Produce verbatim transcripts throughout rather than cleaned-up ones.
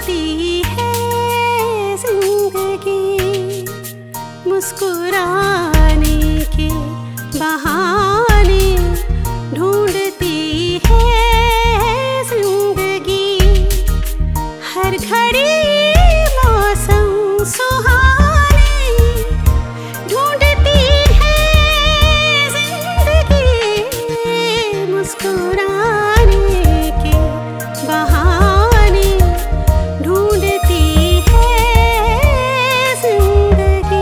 ढूंढती है जिंदगी, मुस्कुराने के बहाने ढूंढती है जिंदगी। हर घड़ी मौसम सुहाने ढूंढती है जिंदगी, मुस्कुराने के बहाने ढूंढती है जिंदगी।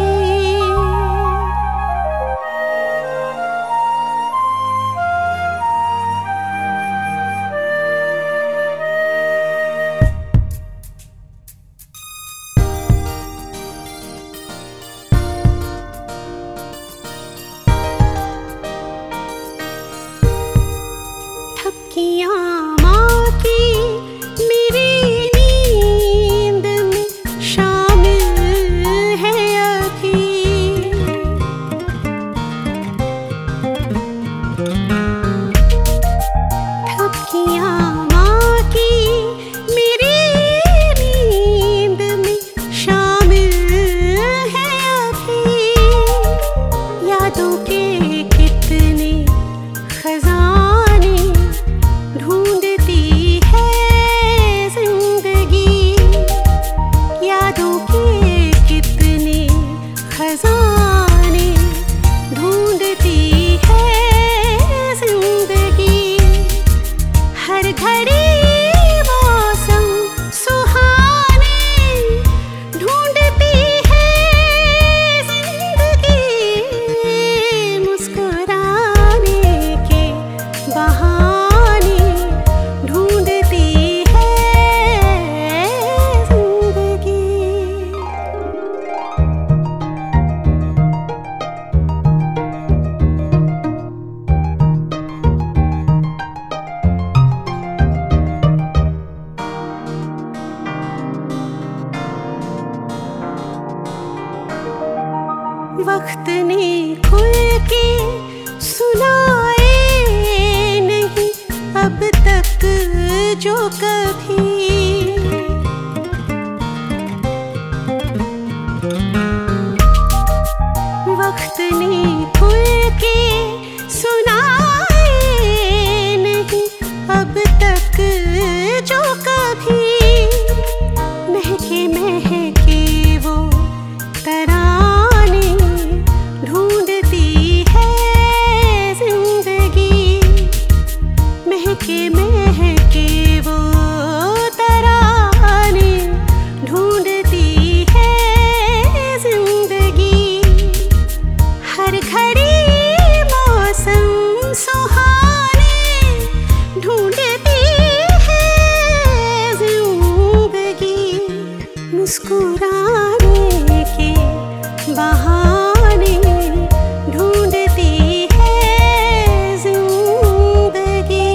थपकियां माँ की मेरी नींद में शामिल है अभी, थपकियां माँ की मेरी नींद में शामिल है अभी। यादों के कितने खजाने ढूंढती है जिंदगी, यादों के कितने खजाने ढूंढती है जिंदगी। हर घड़ी मौसम सुहाने ढूंढती है जिंदगी, मुस्कुराने के बहाने ढूंढती है जिंदगी। वक्त ने खुल के सुनाए नहीं अब तक जो कभी, वक्त ने खुल के सुनाए नहीं अब तक जो कभी। महके महके वो तराने ढूंढती है जिंदगी, महके महके वो तराने ढूंढती है जिंदगी। हर घड़ी मौसम सुहाने ढूंढती है जिंदगी, मुस्कुराने के बहाने ढूंढती है जिंदगी।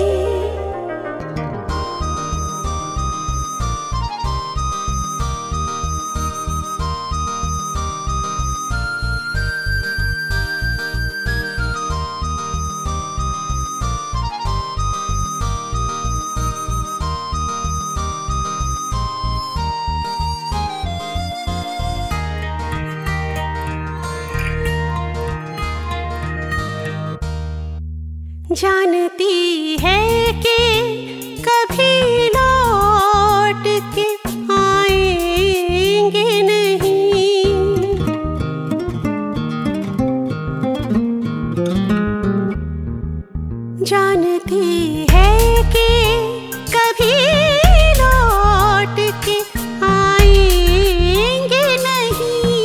जानती है कि कभी लौट के आएंगे नहीं, जानती है कि कभी लौट के आएंगे नहीं।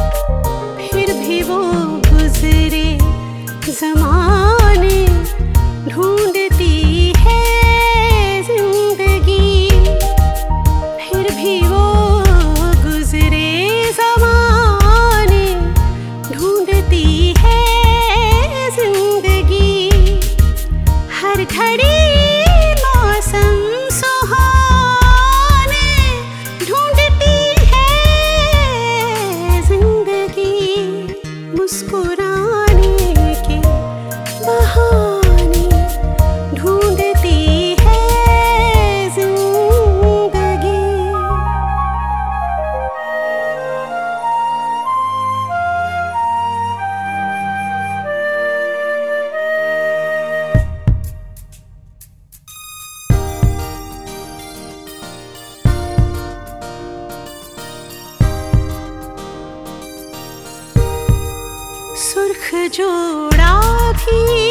फिर भी वो गुजरे ज़माने सुख जोड़ा भी